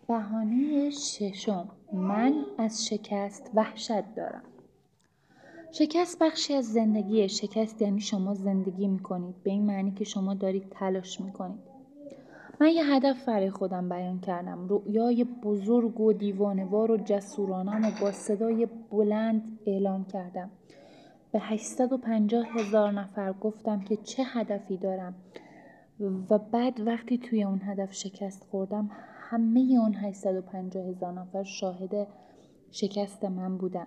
بهانه ششم: من از شکست وحشت دارم. شکست بخشی از زندگیه. شکست یعنی شما زندگی میکنید، به این معنی که شما دارید تلاش میکنید. من یه هدف برای خودم بیان کردم، رؤیای بزرگ و دیوانه‌وار و جسورانه‌ام با صدای بلند اعلام کردم. به 850,000 نفر گفتم که چه هدفی دارم و بعد وقتی توی اون هدف شکست خوردم، همه اون 850,000 نفر شاهد شکست من بودن.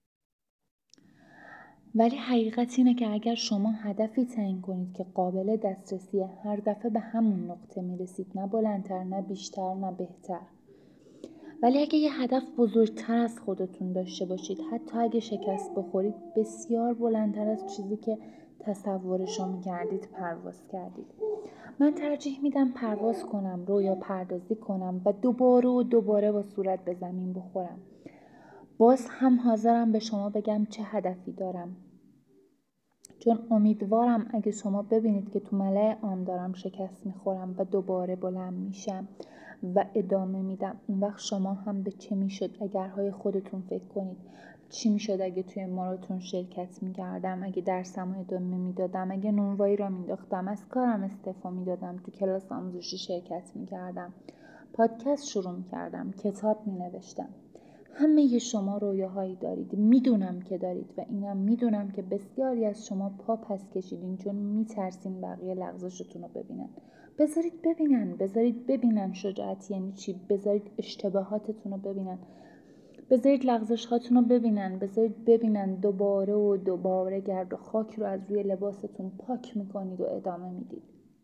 ولی حقیقت اینه که اگر شما هدفی تعیین کنید که قابل دسترسیه، هر دفعه به همون نقطه میرسید، نه بلندتر، نه بیشتر، نه بهتر. ولی اگه یه هدف بزرگتر از خودتون داشته باشید، حتی اگه شکست بخورید، بسیار بلندتر از چیزی که تصورشو می‌کردید پرواز کردید. من ترجیح میدم پرواز کنم، رویا پردازی کنم و دوباره با صورت به زمین بخورم. باز هم حاضرم به شما بگم چه هدفی دارم، چون امیدوارم اگه شما ببینید که تو ملأ عام دارم شکست میخورم و دوباره بلند میشم و ادامه میدم، اون وقت شما هم به چه میشد اگرهای خودتون فکر کنید. چی میشد اگه توی ماراتون شرکت میکردم، اگه درسمو ادامه میدادم، اگه نونوایی را مینداختم، از کارم استعفا میدادم، تو کلاس آموزشی شرکت میکردم، پادکست شروع میکردم، کتاب مینوشتم. همه شما رویاهایی دارید، میدونم که دارید و اینم میدونم که بسیاری از شما پا پس کشیدین چون میترسین بقیه لغزشتون رو ببینن. بذارید ببینن شجاعت یعنی چی. بذارید اشتباهاتتون رو ببینن، بذارید لغزش هاتون رو ببینن، بذارید ببینن دوباره گرد و خاک رو از روی لباستون پاک میکنید و ادامه میدید.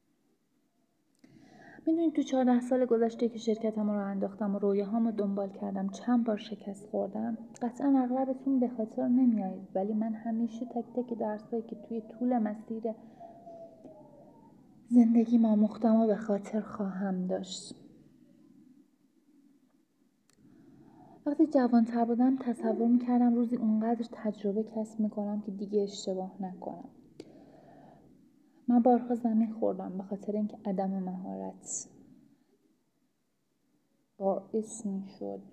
میدونید تو 14 سال گذشته که شرکتم رو انداختم و رویاهامو دنبال کردم، چند بار شکست خوردم. قطعا اغلبتون به خاطر نمیایید، ولی من همیشه تک تک درسایی که توی طول مسیر زندگیم آموختم و به خاطر خواهم داشت. وقتی جوان‌تر بودم تصور میکردم روزی اونقدر تجربه کسب میکنم که دیگه اشتباه نکنم. من بارها زمین خوردم به خاطر اینکه عدم مهارت باعث میشد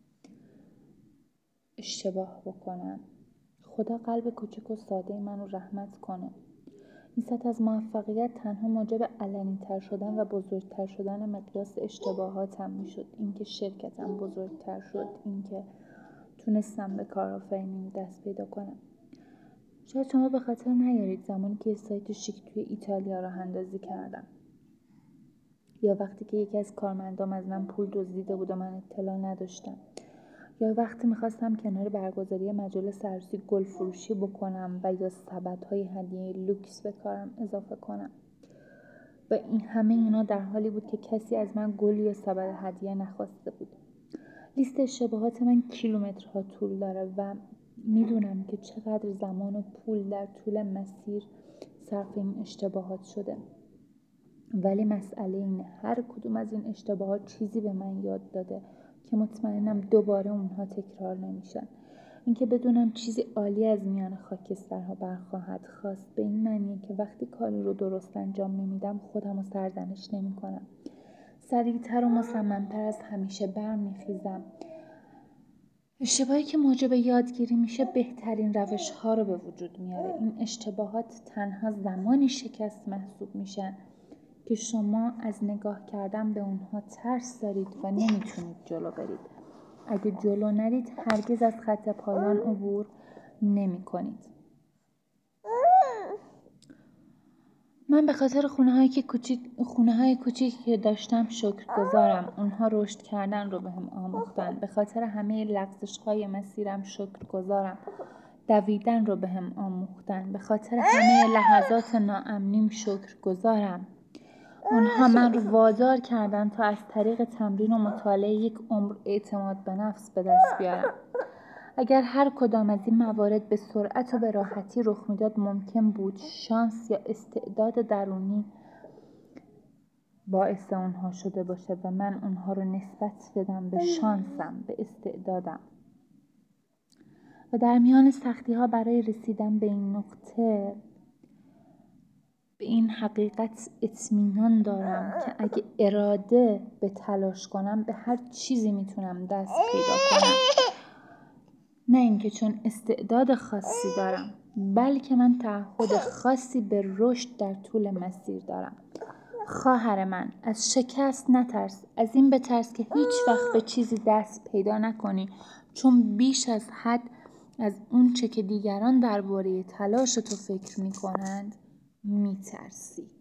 اشتباه بکنم. خدا قلب کوچک و ساده منو رحمت کنه. این سطح از موفقیت تنها موجب علنی‌تر شدن و بزرگتر شدن مقیاس اشتباهاتم میشد. اینکه شرکتم بزرگتر شد، اینکه تونستم به کارآفرینی دست پیدا کنم. شاید شما به خاطر نیارید زمانی که سایت شیک توی ایتالیا راه اندازی کردم، یا وقتی که یکی از کارمندام از من پول دزدیده بود و من اطلاع نداشتم، یا وقتی میخواستم کنار برگزاری مجالس عروسی گل فروشی بکنم و یا سبدهای هدیه لوکس به کارم اضافه کنم. و این همه اینا در حالی بود که کسی از من گل یا سبد هدیه نخواسته بود. لیست اشتباهات من کیلومترها طول داره و میدونم که چقدر زمان و پول در طول مسیر صرف این اشتباهات شده. ولی مسئله اینه هر کدوم از این اشتباهات چیزی به من یاد داده که مطمئنم دوباره اونها تکرار نمیشن. اینکه بدونم چیزی عالی از میان خاکسترها برخواهد خواست به این معنیه که وقتی کاری رو درست انجام نمیدم خودم رو سرزنش نمی کنم. سریعتر و مصممتر از همیشه برمیخیزم. اشتباهی که موجب یادگیری میشه بهترین روش ها رو به وجود میاره. این اشتباهات تنها زمانی شکست محسوب میشن که شما از نگاه کردن به اونها ترس دارید و نمیتونید جلو برید. اگه جلو نرید هرگز از خط پایان عبور نمی کنید. من به خاطر خونه‌های کوچیکی که داشتم شکرگزارم. اونها رشد کردن رو بهم آموختن. به خاطر همه لغزش‌های مسیرم شکرگزارم. دویدن رو بهم آموختن. به خاطر همه لحظات ناامنیم شکرگزارم. اونها من رو وادار کردن تا از طریق تمرین و مطالعه یک عمر اعتماد به نفس به دست بیارم. اگر هر کدام از این موارد به سرعت و به راحتی رخ میداد ممکن بود شانس یا استعداد درونی باعث اونها شده باشه و من اونها رو نسبت بدم به شانسم، به استعدادم. و در میان سختی ها برای رسیدن به این نقطه به این حقیقت اطمینان دارم که اگه اراده به تلاش کنم به هر چیزی میتونم دست پیدا کنم. نه اینکه چون استعداد خاصی دارم، بلکه من تعهد خاصی به رشد در طول مسیر دارم. خواهر من، از شکست نترس. از این بترس که هیچ وقت به چیزی دست پیدا نکنی، چون بیش از حد از اون چه که دیگران درباره تلاش تو فکر میکنند میترسی.